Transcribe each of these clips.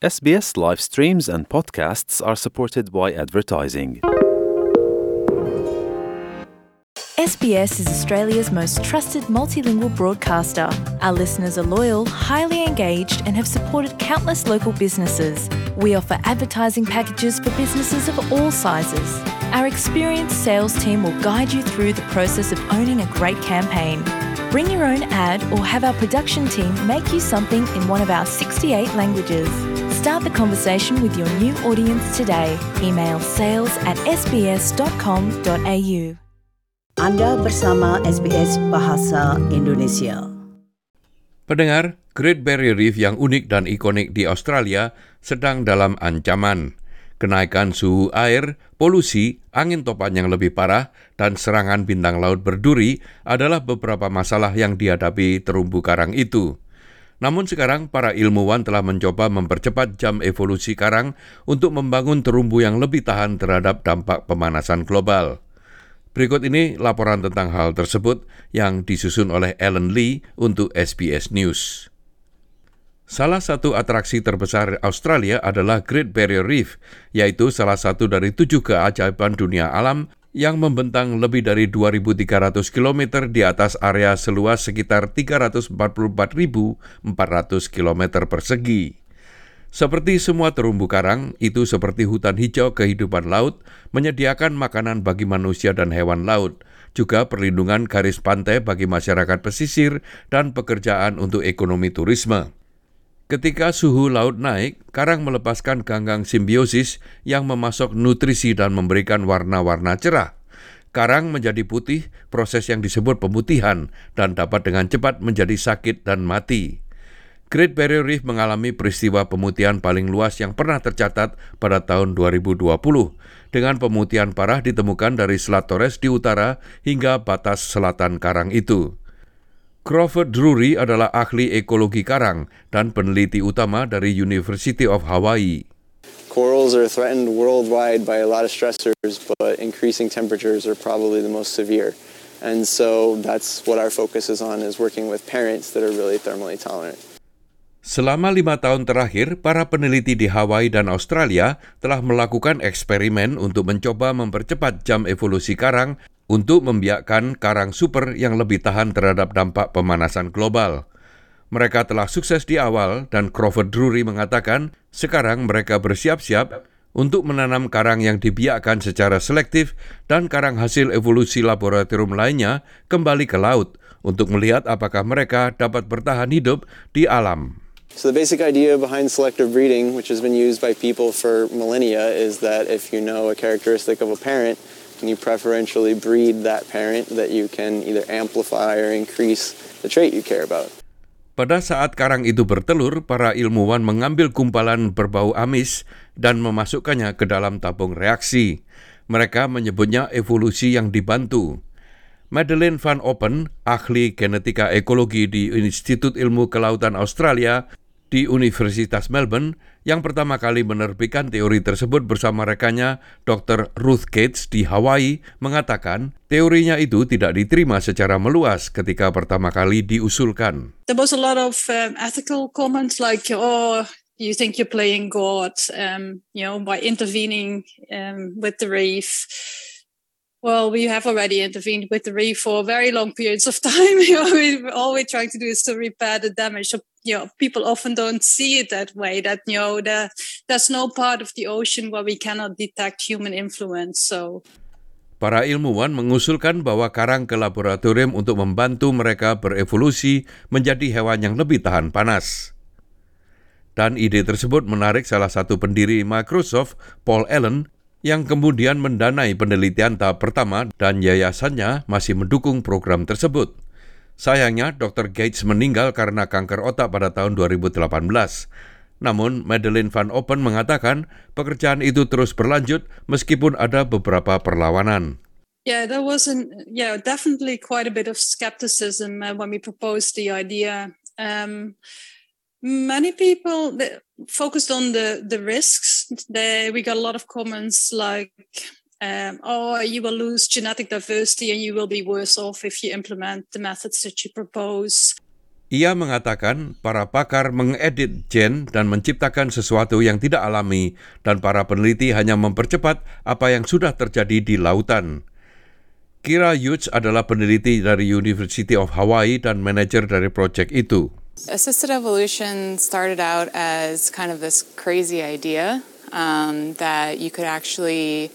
SBS live streams and podcasts are supported by advertising. SBS is Australia's most trusted multilingual broadcaster. Our listeners are loyal, highly engaged, and have supported countless local businesses. We offer advertising packages for businesses of all sizes. Our experienced sales team will guide you through the process of owning a great campaign. Bring your own ad or have our production team make you something in one of our 68 languages. Start the conversation with your new audience today. Email sales@sbs.com.au. Anda bersama SBS Bahasa Indonesia. Pendengar, Great Barrier Reef yang unik dan ikonik di Australia sedang dalam ancaman. Kenaikan suhu air, polusi, angin topan yang lebih parah, dan serangan bintang laut berduri adalah beberapa masalah yang dihadapi terumbu karang itu. Namun sekarang para ilmuwan telah mencoba mempercepat jam evolusi karang untuk membangun terumbu yang lebih tahan terhadap dampak pemanasan global. Berikut ini laporan tentang hal tersebut yang disusun oleh Ellen Lee untuk SBS News. Salah satu atraksi terbesar Australia adalah Great Barrier Reef, yaitu salah satu dari 7 keajaiban dunia alam yang membentang lebih dari 2.300 km di atas area seluas sekitar 344.400 km persegi. Seperti semua terumbu karang, itu seperti hutan hijau kehidupan laut, menyediakan makanan bagi manusia dan hewan laut, juga perlindungan garis pantai bagi masyarakat pesisir dan pekerjaan untuk ekonomi turisme. Ketika suhu laut naik, karang melepaskan ganggang simbiosis yang memasok nutrisi dan memberikan warna-warna cerah. Karang menjadi putih, proses yang disebut pemutihan, dan dapat dengan cepat menjadi sakit dan mati. Great Barrier Reef mengalami peristiwa pemutihan paling luas yang pernah tercatat pada tahun 2020, dengan pemutihan parah ditemukan dari Selat Torres di utara hingga batas selatan karang itu. Crawford Drury adalah ahli ekologi karang dan peneliti utama dari University of Hawaii. Corals are threatened worldwide by a lot of stressors, but increasing temperatures are probably the most severe. And so that's what our focus is on, is working with parents that are really thermally tolerant. Selama 5 tahun terakhir, para peneliti di Hawaii dan Australia telah melakukan eksperimen untuk mencoba mempercepat jam evolusi karang untuk membiakkan karang super yang lebih tahan terhadap dampak pemanasan global. Mereka telah sukses di awal dan Crawford Drury mengatakan sekarang mereka bersiap-siap untuk menanam karang yang dibiakkan secara selektif dan karang hasil evolusi laboratorium lainnya kembali ke laut untuk melihat apakah mereka dapat bertahan hidup di alam. So the basic idea behind selective breeding, which has been used by people for millennia, is that if you know a characteristic of a parent, and you preferentially breed that parent, that you can either amplify or increase the trait you care about. Pada saat karang itu bertelur, para ilmuwan mengambil gumpalan berbau amis dan memasukkannya ke dalam tabung reaksi. Mereka menyebutnya evolusi yang dibantu. Madeleine Van Oppen, ahli genetika ekologi di Institut Ilmu Kelautan Australia di Universitas Melbourne, yang pertama kali menerbitkan teori tersebut bersama rekannya Dr. Ruth Gates di Hawaii, mengatakan teorinya itu tidak diterima secara meluas ketika pertama kali diusulkan. There was a lot of ethical comments like, oh, you think you're playing God, by intervening with the reef. Well, we have already intervened with the reef for very long periods of time. All we're trying to do is to repair the damage. So, people often don't see it that way, that, there's no part of the ocean where we cannot detect human influence. So, para ilmuwan mengusulkan bawa karang ke laboratorium untuk membantu mereka berevolusi menjadi hewan yang lebih tahan panas. Dan ide tersebut menarik salah satu pendiri Microsoft, Paul Allen, yang kemudian mendanai penelitian tahap pertama dan yayasannya masih mendukung program tersebut. Sayangnya, Dr. Gates meninggal karena kanker otak pada tahun 2018. Namun, Madeleine Van Oppen mengatakan pekerjaan itu terus berlanjut meskipun ada beberapa perlawanan. Yeah, there was definitely quite a bit of skepticism when we proposed the idea. Many people focused on the risks. We got a lot of comments like, you will lose genetic diversity and you will be worse off if you implement the methods that you propose. Ia mengatakan para pakar mengedit gen dan menciptakan sesuatu yang tidak alami dan para peneliti hanya mempercepat apa yang sudah terjadi di lautan. Kira Hughes adalah peneliti dari University of Hawaii dan manajer dari proyek itu. Assisted evolution started out as kind of this crazy idea that you could actually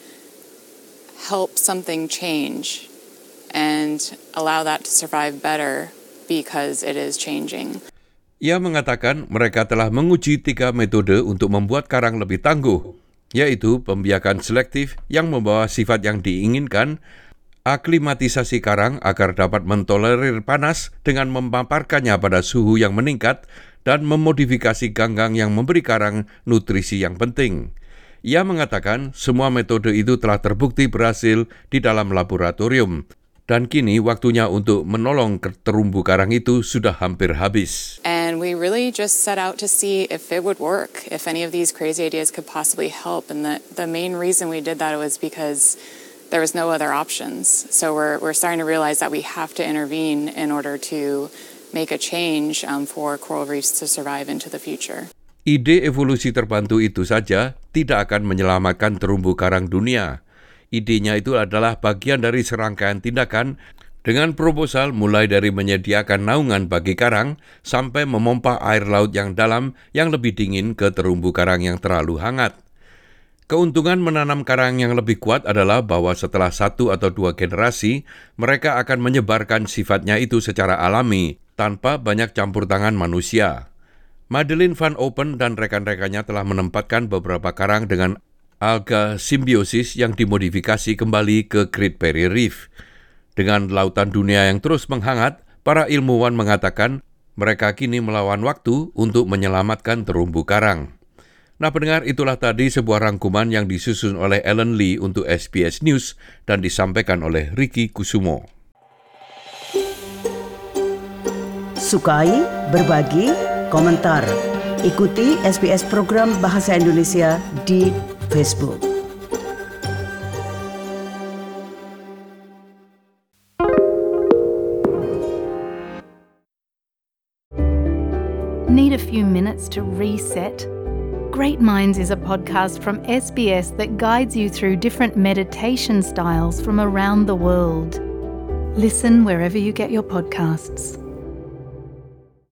help something change and allow that to survive better because it is changing. Ia mengatakan mereka telah menguji 3 metode untuk membuat karang lebih tangguh, yaitu pembiakan selektif yang membawa sifat yang diinginkan, aklimatisasi karang agar dapat mentolerir panas dengan memaparkannya pada suhu yang meningkat, dan memodifikasi ganggang yang memberi karang nutrisi yang penting. Ia mengatakan semua metode itu telah terbukti berhasil di dalam laboratorium. Dan kini waktunya untuk menolong terumbu karang itu sudah hampir habis. And we really just set out to see if it would work, if any of these crazy ideas could possibly help. And the main reason we did that was because there was no other options. So we're starting to realize that we have to intervene in order to make a change for coral reefs to survive into the future. Ide evolusi terbantu itu saja tidak akan menyelamatkan terumbu karang dunia. Idenya itu adalah bagian dari serangkaian tindakan dengan proposal mulai dari menyediakan naungan bagi karang sampai memompa air laut yang dalam yang lebih dingin ke terumbu karang yang terlalu hangat. Keuntungan menanam karang yang lebih kuat adalah bahwa setelah 1 atau 2 generasi, mereka akan menyebarkan sifatnya itu secara alami tanpa banyak campur tangan manusia. Madeline Van Open dan rekan-rekannya telah menempatkan beberapa karang dengan alga simbiosis yang dimodifikasi kembali ke Great Barrier Reef. Dengan lautan dunia yang terus menghangat, para ilmuwan mengatakan mereka kini melawan waktu untuk menyelamatkan terumbu karang. Nah pendengar, itulah tadi sebuah rangkuman yang disusun oleh Ellen Lee untuk SBS News dan disampaikan oleh Ricky Kusumo. Sukai, berbagi, komentar. Ikuti SBS program Bahasa Indonesia di Facebook. Need a few minutes to reset? Great Minds is a podcast from SBS that guides you through different meditation styles from around the world. Listen wherever you get your podcasts.